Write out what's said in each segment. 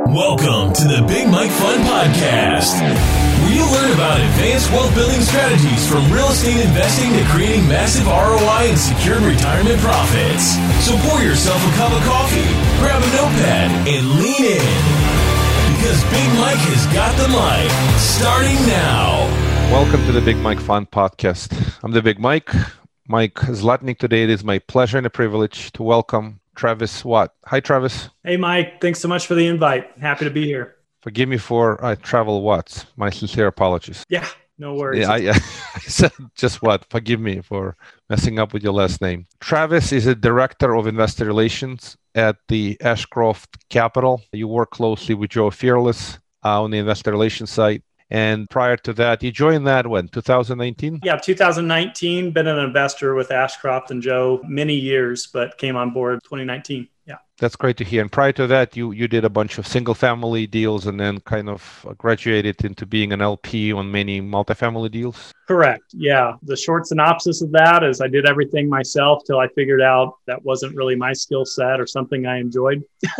Welcome to the Big Mike Fund Podcast, where you learn about advanced wealth building strategies from real estate investing to creating massive ROI and secured retirement profits. So pour yourself a cup of coffee, grab a notepad, and lean in. Because Big Mike has got the mic, starting now. Welcome to the Big Mike Fund Podcast. I'm the Big Mike Zlotnik. Today it is my pleasure and a privilege to welcome Travis Watt. Hi, Travis. Hey, Mike. Thanks so much for the invite. Happy to be here. Forgive me for Travel Watts. My sincere apologies. Yeah, no worries. Yeah, I said just what? Forgive me for messing up with your last name. Travis is a director of investor relations at the Ashcroft Capital. You work closely with Joe Fearless on the investor relations side. And prior to that, you joined that when, 2019? Yeah, 2019, been an investor with Ashcroft and Joe many years, but came on board 2019. Yeah. That's great to hear. And prior to that, you did a bunch of single family deals and then kind of graduated into being an LP on many multifamily deals? Correct. Yeah. The short synopsis of that is I did everything myself till I figured out that wasn't really my skill set or something I enjoyed.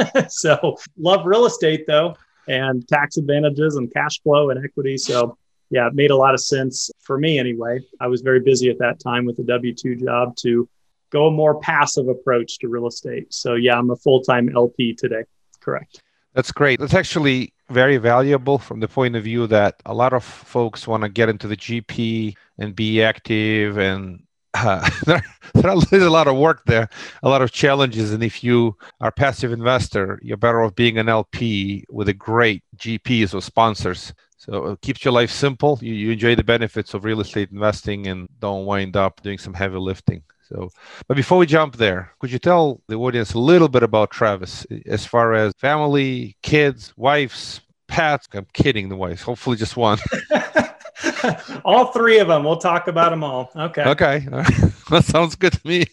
So love real estate though, and tax advantages and cash flow and equity. So yeah, it made a lot of sense for me anyway. I was very busy at that time with a W-2 job to go a more passive approach to real estate. So yeah, I'm a full-time LP today. Correct. That's great. That's actually very valuable from the point of view that a lot of folks want to get into the GP and be active, and there's a lot of work there, a lot of challenges. And if you are a passive investor, you're better off being an LP with a great GPs or sponsors. So it keeps your life simple. You enjoy the benefits of real estate investing and don't wind up doing some heavy lifting. So, but before we jump there, could you tell the audience a little bit about Travis as far as family, kids, wives, pets? I'm kidding, the wives. Hopefully just one. All three of them. We'll talk about them all. Okay. Okay. That sounds good to me.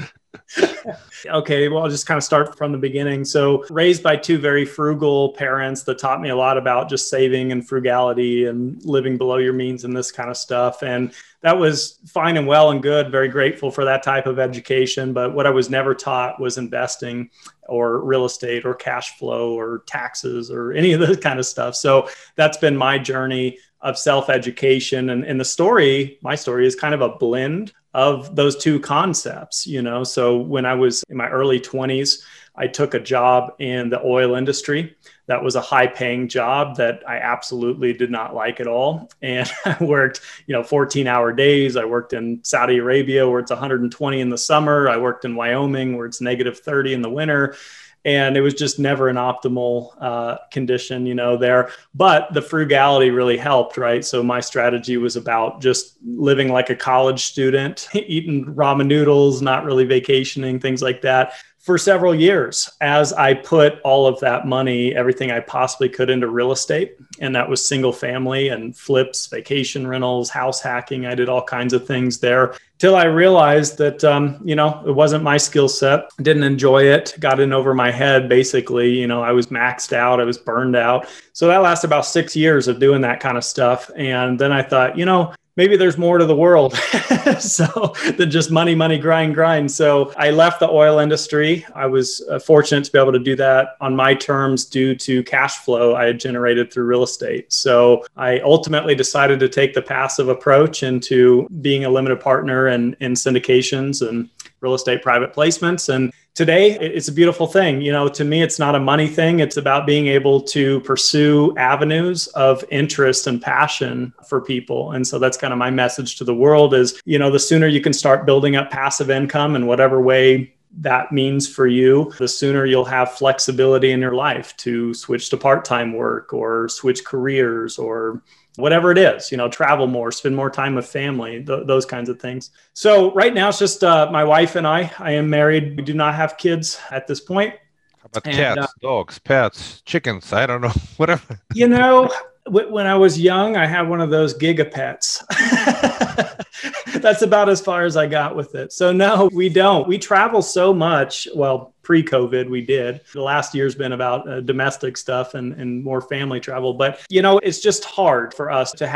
Okay, well, I'll just kind of start from the beginning. So raised by two very frugal parents that taught me a lot about just saving and frugality and living below your means and this kind of stuff. And that was fine and well and good. Very grateful for that type of education. But what I was never taught was investing or real estate or cash flow or taxes or any of this kind of stuff. So that's been my journey of self-education. And the story, my story is kind of a blend of those two concepts, you know. So when I was in my early 20s, I took a job in the oil industry. That was a high paying job that I absolutely did not like at all. And I worked, 14-hour days. I worked in Saudi Arabia where it's 120 in the summer. I worked in Wyoming where it's negative 30 in the winter. And it was just never an optimal condition, there. But the frugality really helped, right? So my strategy was about just living like a college student, eating ramen noodles, not really vacationing, things like that, for several years as I put all of that money, everything I possibly could, into real estate. And that was single family and flips, vacation rentals, house hacking. I did all kinds of things there till I realized that, it wasn't my skill set. Didn't enjoy it. Got in over my head, basically. I was maxed out. I was burned out. So that lasted about 6 years of doing that kind of stuff. And then I thought, maybe there's more to the world so than just money, grind. So I left the oil industry. I was fortunate to be able to do that on my terms due to cash flow I had generated through real estate. So I ultimately decided to take the passive approach into being a limited partner in syndications and real estate private placements. And today it's a beautiful thing. To me, it's not a money thing. It's about being able to pursue avenues of interest and passion for people. And so that's kind of my message to the world is, the sooner you can start building up passive income in whatever way that means for you, the sooner you'll have flexibility in your life to switch to part-time work or switch careers or whatever it is, travel more, spend more time with family, those kinds of things. So right now it's just my wife and I am married. We do not have kids at this point. How about cats, dogs, pets, chickens? I don't know, whatever. When I was young, I had one of those gigapets. That's about as far as I got with it. So no, we don't. We travel so much. Well, pre-COVID, we did. The last year's been about domestic stuff and more family travel. But, it's just hard for us to have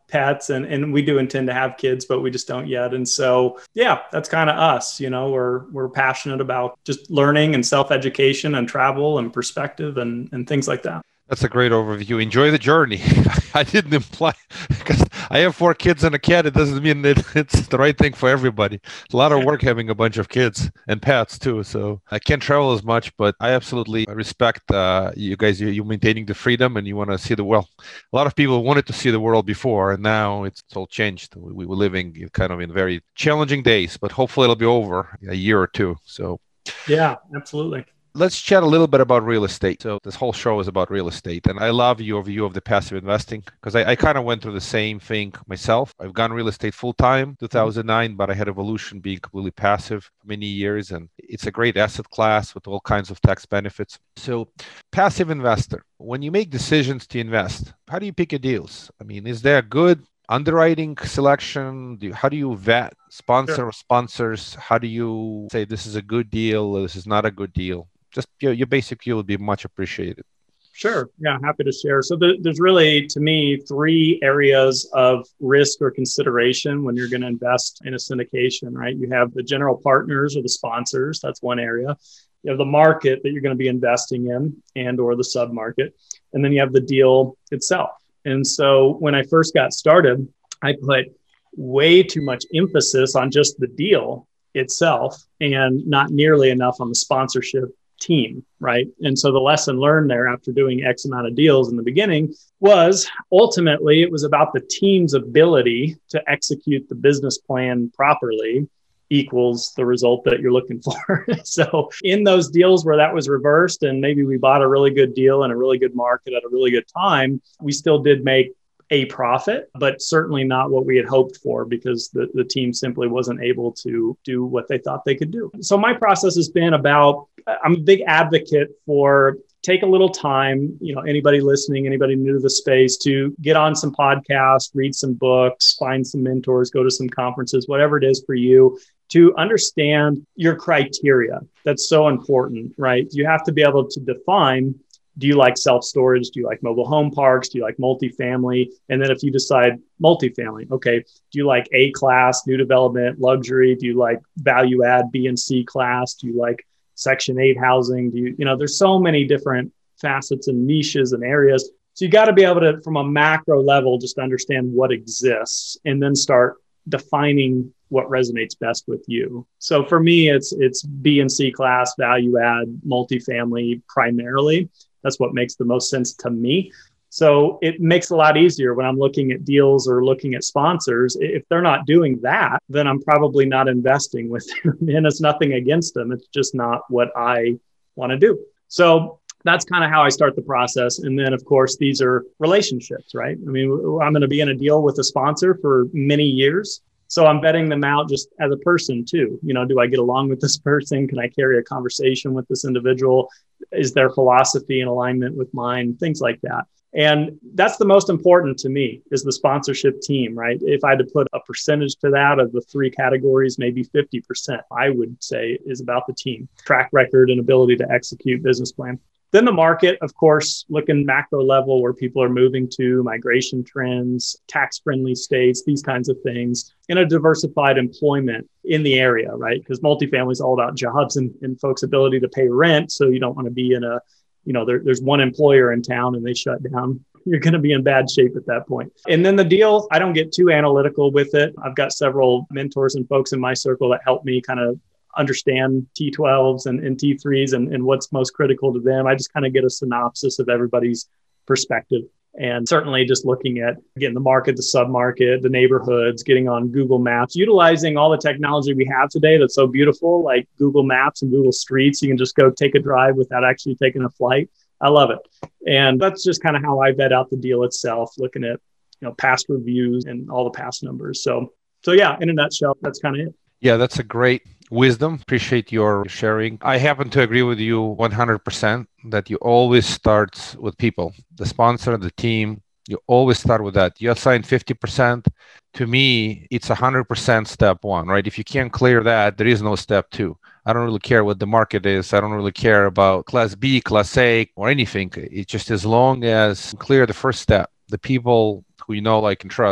pets, and we do intend to have kids, but we just don't yet. And so, yeah, that's kind of us. We're passionate about just learning and self-education and travel and perspective and things like that. That's a great overview. Enjoy the journey. I didn't imply, because I have 4 kids and a cat. It doesn't mean that it's the right thing for everybody. A lot of work having a bunch of kids and pets too. So I can't travel as much, but I absolutely respect you guys. You're maintaining the freedom and you want to see the world. A lot of people wanted to see the world before, and now it's all changed. We were living kind of in very challenging days, but hopefully it'll be over a year or two. So yeah, absolutely. Let's chat a little bit about real estate. So this whole show is about real estate. And I love your view of the passive investing because I kind of went through the same thing myself. I've gone real estate full-time, 2009, but I had Evolution being completely passive for many years. And it's a great asset class with all kinds of tax benefits. So passive investor, when you make decisions to invest, how do you pick your deals? I mean, is there a good underwriting selection? How do you vet sponsor or sponsors? How do you say this is a good deal or this is not a good deal? Just your basic view would be much appreciated. Sure. Yeah, happy to share. So there's really, to me, 3 areas of risk or consideration when you're going to invest in a syndication, right? You have the general partners or the sponsors. That's one area. You have the market that you're going to be investing in and or the sub-market. And then you have the deal itself. And so when I first got started, I put way too much emphasis on just the deal itself and not nearly enough on the sponsorship team, right? And so the lesson learned there after doing X amount of deals in the beginning was ultimately it was about the team's ability to execute the business plan properly equals the result that you're looking for. So in those deals where that was reversed and maybe we bought a really good deal in a really good market at a really good time, we still did make a profit, but certainly not what we had hoped for because the team simply wasn't able to do what they thought they could do. So my process has been about, I'm a big advocate for take a little time, anybody listening, anybody new to the space to get on some podcasts, read some books, find some mentors, go to some conferences, whatever it is for you to understand your criteria. That's so important, right? You have to be able to define, do you like self-storage? Do you like mobile home parks? Do you like multifamily? And then if you decide multifamily, okay, do you like A class, new development, luxury? Do you like value add, B and C class? Do you like Section 8 housing? Do you there's so many different facets and niches and areas. So you got to be able to, from a macro level, just understand what exists and then start defining what resonates best with you. So for me, it's B and C class, value add, multifamily primarily. That's what makes the most sense to me. So it makes it a lot easier when I'm looking at deals or looking at sponsors. If they're not doing that, then I'm probably not investing with them. And it's nothing against them. It's just not what I want to do. So that's kind of how I start the process. And then, of course, these are relationships, right? I mean, I'm going to be in a deal with a sponsor for many years. So I'm vetting them out just as a person too. Do I get along with this person? Can I carry a conversation with this individual? Is their philosophy in alignment with mine? Things like that. And that's the most important to me is the sponsorship team, right? If I had to put a percentage to that of the 3 categories, maybe 50%, I would say is about the team, track record and ability to execute business plan. Then the market, of course, looking macro level where people are moving to, migration trends, tax-friendly states, these kinds of things, and a diversified employment in the area, right? Because multifamily is all about jobs and folks' ability to pay rent. So you don't want to be in a, there's one employer in town and they shut down. You're going to be in bad shape at that point. And then the deal, I don't get too analytical with it. I've got several mentors and folks in my circle that help me kind of understand T12s and T3s and what's most critical to them. I just kind of get a synopsis of everybody's perspective. And certainly just looking at, again, the market, the sub-market, the neighborhoods, getting on Google Maps, utilizing all the technology we have today that's so beautiful, like Google Maps and Google Streets. You can just go take a drive without actually taking a flight. I love it. And that's just kind of how I vet out the deal itself, looking at, past reviews and all the past numbers. So yeah, in a nutshell, that's kind of it. Yeah, that's a great wisdom. Appreciate your sharing. I happen to agree with you 100% that you always start with people, the sponsor, the team. You always start with that. You assign 50%. To me, it's 100% step 1, right? If you can't clear that, there is no step 2. I don't really care what the market is. I don't really care about class B, class A, or anything. It's just as long as you clear the first step, the people who you know, like, and trust,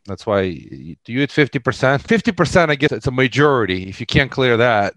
That's why do you at 50%? 50%, I guess it's a majority. If you can't clear that,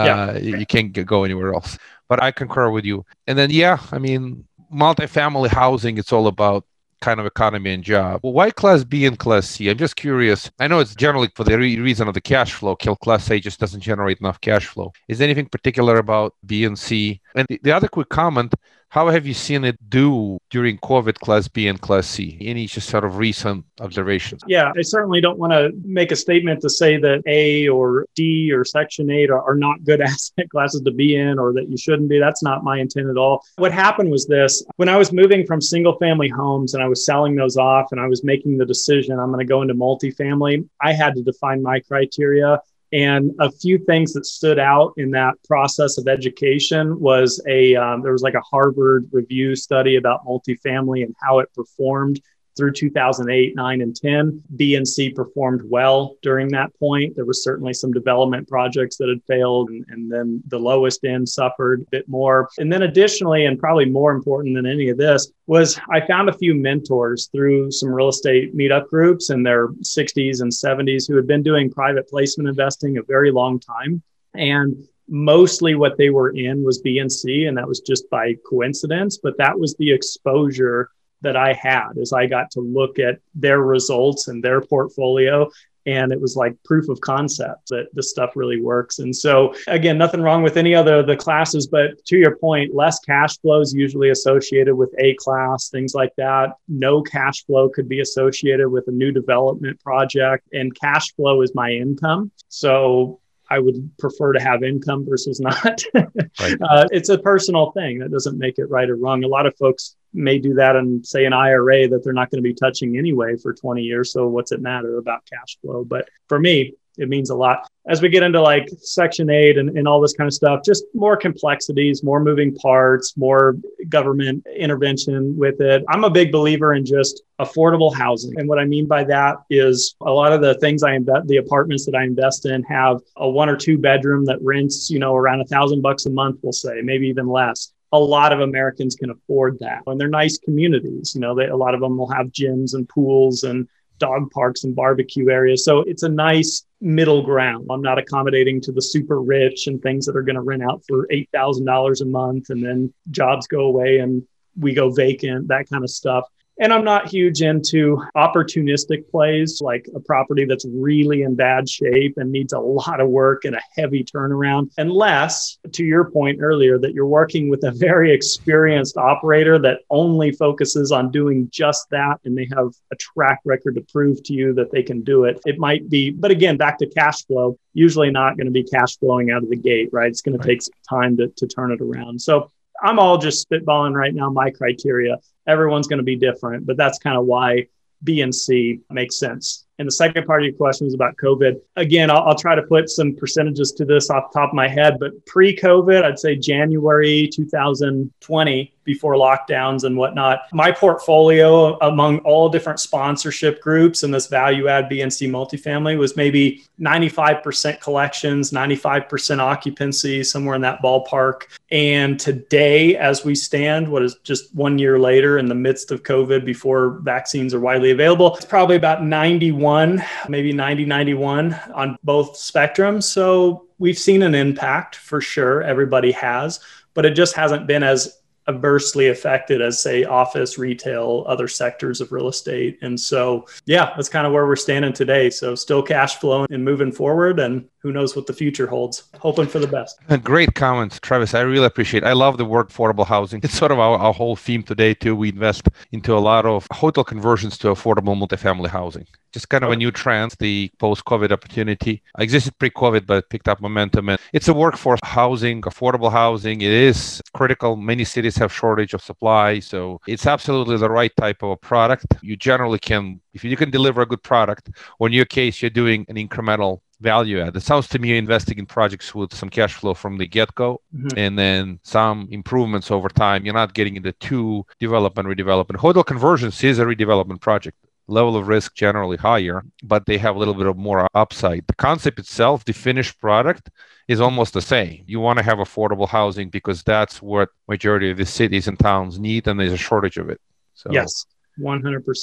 you can't go anywhere else. But I concur with you. And then, I mean, multifamily housing, it's all about kind of economy and job. Well, why Class B and Class C? I'm just curious. I know it's generally for the reason of the cash flow. Class A just doesn't generate enough cash flow. Is there anything particular about B and C? And the other quick comment, how have you seen it do during COVID, Class B and Class C? Any just sort of recent observations? Yeah, I certainly don't want to make a statement to say that A or D or Section 8 are not good asset classes to be in or that you shouldn't be. That's not my intent at all. What happened was this. When I was moving from single family homes and I was selling those off and I was making the decision, I'm going to go into multifamily, I had to define my criteria. And a few things that stood out in that process of education was there was like a Harvard review study about multifamily and how it performed through 2008, 9, and 10. B and C performed well during that point. There was certainly some development projects that had failed, and then the lowest end suffered a bit more. And then additionally, and probably more important than any of this, was I found a few mentors through some real estate meetup groups in their 60s and 70s who had been doing private placement investing a very long time. And mostly what they were in was B and C, and that was just by coincidence, but that was the exposure that I had as I got to look at their results and their portfolio. And it was like proof of concept that this stuff really works. And so again, nothing wrong with any other of the classes, but to your point, less cash flow is usually associated with A class, things like that. No cash flow could be associated with a new development project, and cash flow is my income. So I would prefer to have income versus not. Right. It's a personal thing. That doesn't make it right or wrong. A lot of folks may do that and say an IRA that they're not going to be touching anyway for 20 years. So what's it matter about cash flow? But for me, it means a lot. As we get into like Section 8 and all this kind of stuff, just more complexities, more moving parts, more government intervention with it. I'm a big believer in just affordable housing. And what I mean by that is a lot of the things the apartments that I invest in have a 1 or 2 bedroom that rents, around $1,000 a month, we'll say, maybe even less. A lot of Americans can afford that. And they're nice communities. A lot of them will have gyms and pools and dog parks and barbecue areas. So it's a nice middle ground. I'm not accommodating to the super rich and things that are going to rent out for $8,000 a month and then jobs go away and we go vacant, that kind of stuff. And I'm not huge into opportunistic plays, like a property that's really in bad shape and needs a lot of work and a heavy turnaround, unless, to your point earlier, that you're working with a very experienced operator that only focuses on doing just that, and they have a track record to prove to you that they can do it. It might be, but again, back to cash flow, usually not going to be cash flowing out of the gate, right? It's going to take some time to turn it around. So I'm all just spitballing right now, my criteria. Everyone's going to be different, but that's kind of why B and C makes sense. And the second part of your question was about COVID. Again, I'll try to put some percentages to this off the top of my head, but pre-COVID, I'd say January 2020, before lockdowns and whatnot, my portfolio among all different sponsorship groups in this value add B and C multifamily was maybe 95% collections, 95% occupancy, somewhere in that ballpark. And today, as we stand, what is just 1 year later in the midst of COVID, before vaccines are widely available, it's probably about 91, maybe 91 on both spectrums. So we've seen an impact for sure. Everybody has, but it just hasn't been as adversely affected as, say, office, retail, other sectors of real estate. And so, that's kind of where we're standing today. So still cash flowing and moving forward, and who knows what the future holds. Hoping for the best. Great comments, Travis. I really appreciate it. I love the word affordable housing. It's sort of our whole theme today too. We invest into a lot of hotel conversions to affordable multifamily housing. Just kind of a new trend, the post-COVID opportunity. Existed pre-COVID, but picked up momentum. And it's a workforce housing, affordable housing. It is critical. Many cities have shortage of supply. So it's absolutely the right type of a product. You generally can, if you can deliver a good product, or in your case, you're doing an incremental value add. It sounds to me you're investing in projects with some cash flow from the get-go, and then some improvements over time. You're not getting into too development, redevelopment. Hotel conversions is a redevelopment project. Level of risk generally higher, but they have a little bit of more upside. The concept itself, the finished product, is almost the same. You want to have affordable housing because that's what majority of the cities and towns need, and there's a shortage of it. So yes, 100%.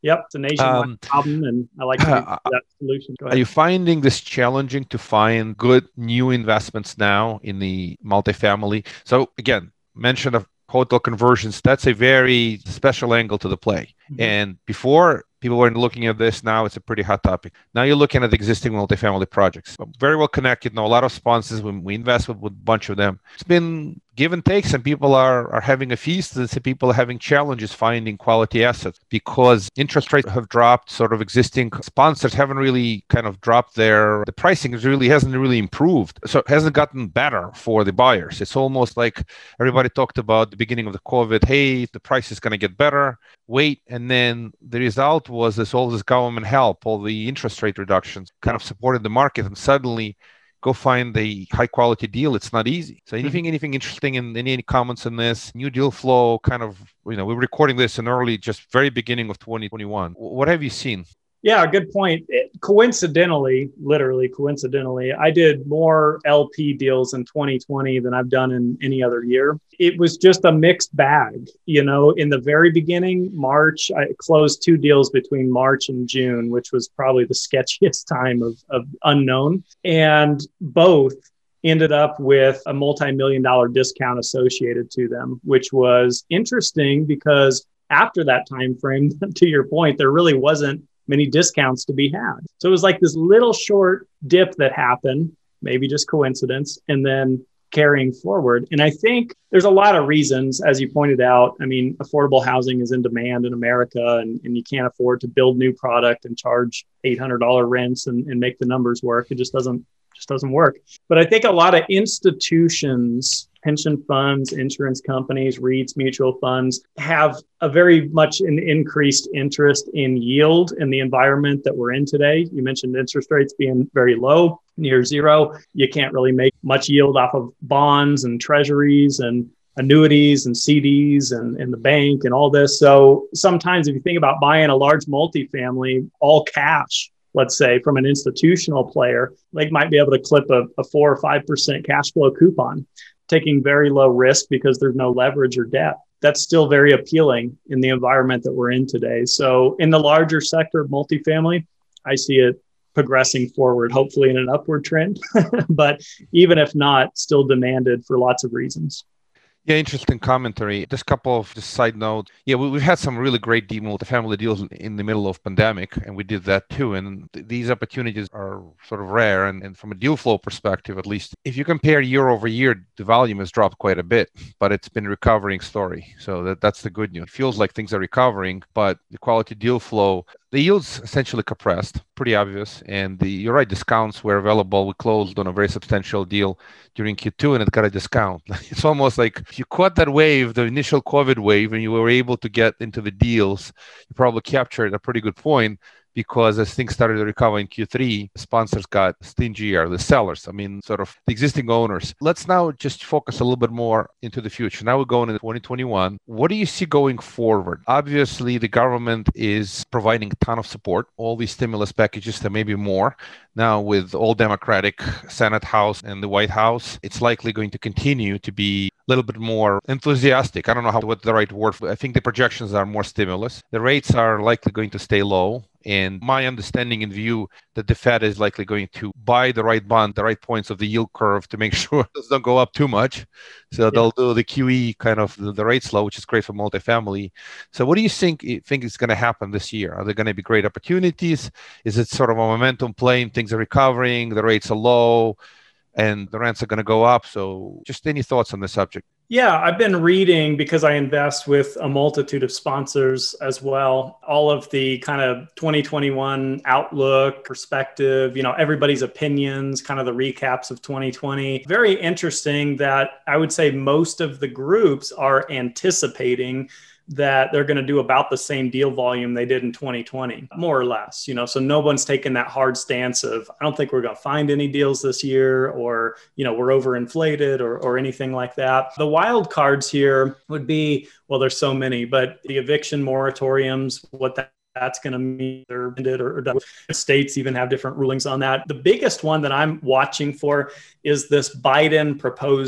Yep, it's a nationwide problem, and I like that solution. Go ahead. Are you finding this challenging to find good new investments now in the multifamily? So again, mention of hotel conversions, that's a very special angle to the play. Mm-hmm. And before, people weren't looking at this. Now it's a pretty hot topic. Now you're looking at existing multifamily projects. Very well connected. Know a lot of sponsors. When we invest with a bunch of them, it's been give and take. Some people are having a feast, and some people are having challenges finding quality assets because interest rates have dropped. Sort of existing sponsors haven't really kind of dropped the pricing hasn't really improved. So it hasn't gotten better for the buyers. It's almost like everybody talked about the beginning of the COVID. Hey, the price is going to get better. Wait, and then the result was all this government help, all the interest rate reductions kind of supported the market, and suddenly go find the high quality deal. It's not easy. So anything interesting in any comments on this new deal flow? Kind of, we're recording this in very beginning of 2021. What have you seen? Yeah, good point. Literally coincidentally, I did more LP deals in 2020 than I've done in any other year. It was just a mixed bag. In the very beginning, March, I closed 2 deals between March and June, which was probably the sketchiest time of unknown. And both ended up with a multi-million-dollar discount associated to them, which was interesting because after that time frame, to your point, there really wasn't many discounts to be had. So it was like this little short dip that happened, maybe just coincidence, and then carrying forward. And I think there's a lot of reasons, as you pointed out. I mean, affordable housing is in demand in America, and you can't afford to build new product and charge $800 rents and make the numbers work. It just doesn't work. But I think a lot of institutions, pension funds, insurance companies, REITs, mutual funds have a very much an increased interest in yield in the environment that we're in today. You mentioned interest rates being very low, near zero. You can't really make much yield off of bonds and treasuries and annuities and CDs and the bank and all this. So sometimes if you think about buying a large multifamily, all cash, let's say from an institutional player, they might be able to clip a 4 or 5% cash flow coupon, taking very low risk because there's no leverage or debt. That's still very appealing in the environment that we're in today. So in the larger sector of multifamily, I see it progressing forward, hopefully in an upward trend, but even if not, still demanded for lots of reasons. Yeah, interesting commentary. Just a couple of side notes. Yeah, we've had some really great multifamily deals in the middle of pandemic, and we did that too. And these opportunities are sort of rare. And from a deal flow perspective, at least, if you compare year over year, the volume has dropped quite a bit, but it's been a recovering story. So that's the good news. It feels like things are recovering, but the quality deal flow, the yields essentially compressed, pretty obvious. And you're right, discounts were available. We closed on a very substantial deal during Q2 and it got a discount. It's almost like if you caught that wave, the initial COVID wave, and you were able to get into the deals, you probably captured a pretty good point. Because as things started to recover in Q3, sponsors got stingier, the sellers, sort of the existing owners. Let's now just focus a little bit more into the future. Now we're going into 2021. What do you see going forward? Obviously, the government is providing a ton of support, all these stimulus packages, there may be more. Now with all Democratic Senate, House, and the White House, it's likely going to continue to be a little bit more enthusiastic. I don't know what the right word for. I think the projections are more stimulus. The rates are likely going to stay low. And my understanding and view that the Fed is likely going to buy the right bond, the right points of the yield curve to make sure it doesn't go up too much. So they'll do the QE kind of the rate slow, which is great for multifamily. So what do you think is going to happen this year? Are there going to be great opportunities? Is it sort of a momentum play and things are recovering, the rates are low, and the rents are going to go up? So just any thoughts on the subject? Yeah, I've been reading, because I invest with a multitude of sponsors as well, all of the kind of 2021 outlook, perspective, everybody's opinions, kind of the recaps of 2020. Very interesting that I would say most of the groups are anticipating that they're going to do about the same deal volume they did in 2020, more or less, so no one's taken that hard stance of, I don't think we're going to find any deals this year, or, we're overinflated or anything like that. The wild cards here would be, well, there's so many, but the eviction moratoriums, what that's going to mean, or states even have different rulings on that. The biggest one that I'm watching for is this Biden proposed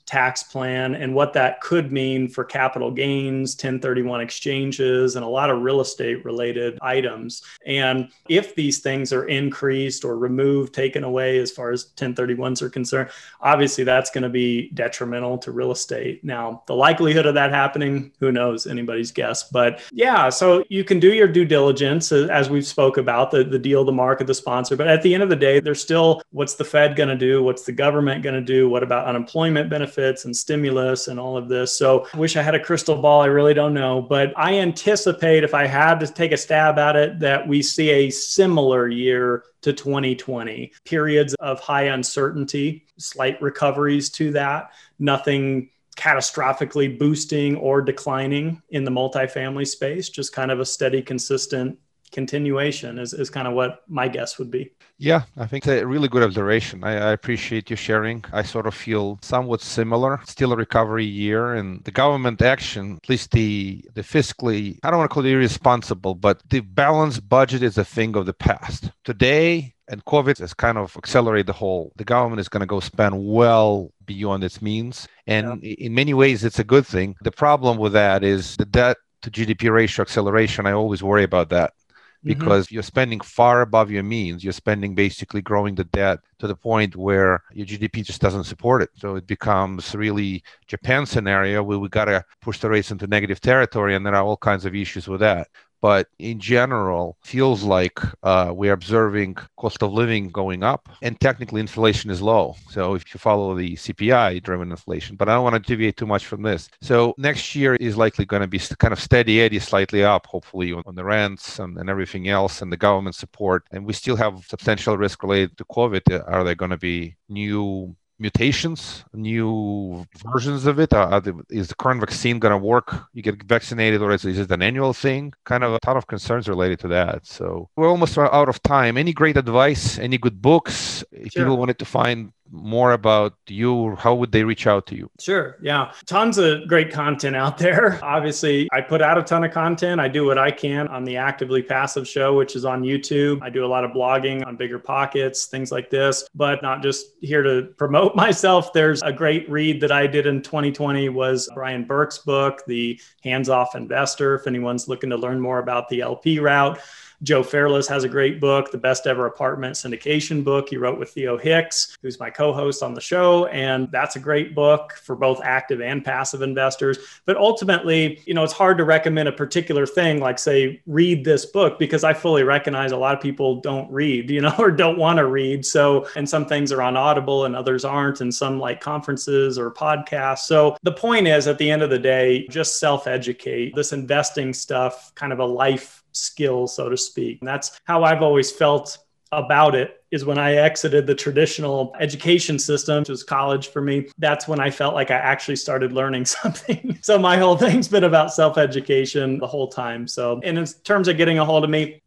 tax plan and what that could mean for capital gains, 1031 exchanges, and a lot of real estate related items. And if these things are increased or removed, taken away as far as 1031s are concerned, obviously that's going to be detrimental to real estate. Now, the likelihood of that happening, who knows, anybody's guess. But yeah, so you can do your due diligence as we've spoke about, the deal, the market, the sponsor. But at the end of the day, there's still, what's the Fed going to do? What's the government going to do? What about unemployment benefits and stimulus and all of this? So I wish I had a crystal ball. I really don't know. But I anticipate, if I had to take a stab at it, that we see a similar year to 2020, periods of high uncertainty, slight recoveries to that, nothing catastrophically boosting or declining in the multifamily space, just kind of a steady, consistent continuation is kind of what my guess would be. Yeah, I think it's a really good observation. I appreciate you sharing. I sort of feel somewhat similar. Still a recovery year, and the government action, at least the fiscally, I don't want to call it irresponsible, but the balanced budget is a thing of the past. Today, and COVID has kind of accelerated the government is going to go spend well beyond its means. And in many ways, it's a good thing. The problem with that is the debt to GDP ratio acceleration. I always worry about that. Because you're spending far above your means. You're spending basically growing the debt to the point where your GDP just doesn't support it. So it becomes really Japan scenario where we got to push the rates into negative territory, and there are all kinds of issues with that. But in general, feels like we're observing cost of living going up, and technically inflation is low. So if you follow the CPI-driven inflation, but I don't want to deviate too much from this. So next year is likely going to be kind of steady Eddie, slightly up, hopefully, on the rents and everything else, and the government support. And we still have substantial risk related to COVID. Are there going to be new mutations, new versions of it? Is the current vaccine going to work? You get vaccinated, or is it an annual thing? Kind of a ton of concerns related to that. So we're almost out of time. Any great advice? Any good books? If people wanted to find more about you, how would they reach out to you? Sure. Yeah. Tons of great content out there. Obviously, I put out a ton of content. I do what I can on the Actively Passive show, which is on YouTube. I do a lot of blogging on Bigger Pockets, things like this, but not just here to promote myself. There's a great read that I did in 2020 was Brian Burke's book, The Hands-Off Investor, if anyone's looking to learn more about the LP route. Joe Fairless has a great book, The Best Ever Apartment Syndication book he wrote with Theo Hicks, who's my co-host on the show. And that's a great book for both active and passive investors. But ultimately, it's hard to recommend a particular thing, like say, read this book, because I fully recognize a lot of people don't read, or don't want to read. So, and some things are on Audible and others aren't, and some like conferences or podcasts. So the point is, at the end of the day, just self-educate. This investing stuff, kind of a life skill, so to speak. And that's how I've always felt about it, is when I exited the traditional education system, which was college for me. That's when I felt like I actually started learning something. So my whole thing's been about self-education the whole time. So, and in terms of getting a hold of me,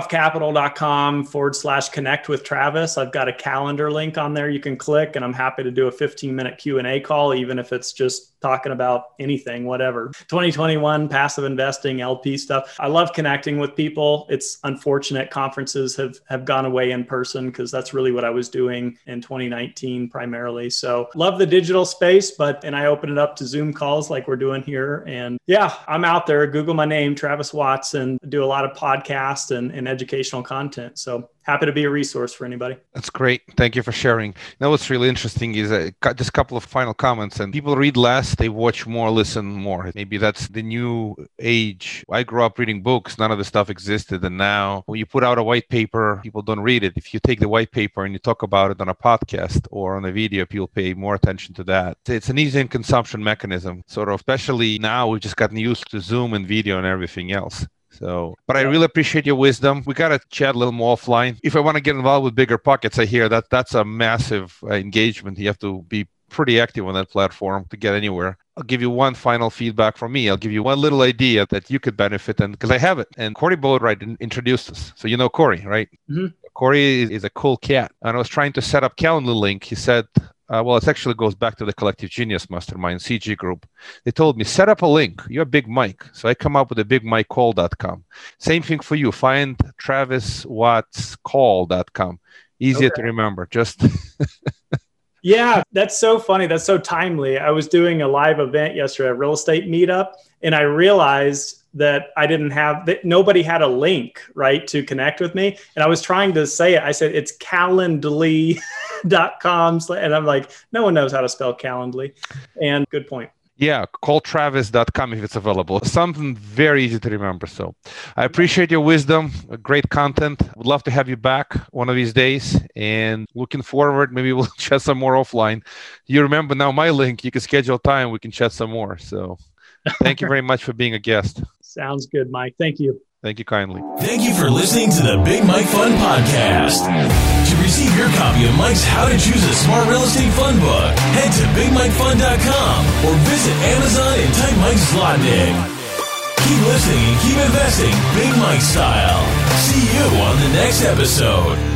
ashcroftcapital.com/connect with Travis. I've got a calendar link on there you can click, and I'm happy to do a 15-minute Q&A call, even if it's just talking about anything, whatever. 2021, passive investing, LP stuff. I love connecting with people. It's unfortunate conferences have gone away in person, because that's really what I was doing in 2019 primarily. So love the digital space, and I open it up to Zoom calls like we're doing here. And yeah, I'm out there. Google my name, Travis Watson, do a lot of podcasts and educational content. So happy to be a resource for anybody. That's great. Thank you for sharing. Now, what's really interesting is just a couple of final comments. And people read less, they watch more, listen more. Maybe that's the new age. I grew up reading books. None of the stuff existed. And now when you put out a white paper, people don't read it. If you take the white paper and you talk about it on a podcast or on a video, people pay more attention to that. It's an easy consumption mechanism, sort of, especially now we've just gotten used to Zoom and video and everything else. So, but I really appreciate your wisdom. We got to chat a little more offline. If I want to get involved with Bigger Pockets, I hear that's a massive engagement. You have to be pretty active on that platform to get anywhere. I'll give you one final feedback from me. I'll give you one little idea that you could benefit, and because I have it. And Corey Boatwright introduced us. So you know Corey, right? Mm-hmm. Corey is a cool cat. And I was trying to set up Calendly link. He said, well, it actually goes back to the Collective Genius Mastermind CG group. They told me, set up a link. You're Big Mike. So I come up with a bigmikecall.com. Same thing for you. Find TravisWattsCall.com. Easier to remember. Just Yeah, that's so funny. That's so timely. I was doing a live event yesterday, a real estate meetup, and I realized that nobody had a link, right, to connect with me. And I was trying to say it. I said, it's Calendly.com. And I'm like, no one knows how to spell Calendly. And good point. Yeah, call Travis.com if it's available. Something very easy to remember. So I appreciate your wisdom, great content. Would love to have you back one of these days. And looking forward, maybe we'll chat some more offline. You remember now my link. You can schedule time. We can chat some more. So thank you very much for being a guest. Sounds good, Mike. Thank you. Thank you kindly. Thank you for listening to the Big Mike Fund Podcast. To receive your copy of Mike's How to Choose a Smart Real Estate Fund book, head to BigMikeFund.com or visit Amazon and type Mike Zlotnick. Keep listening and keep investing Big Mike style. See you on the next episode.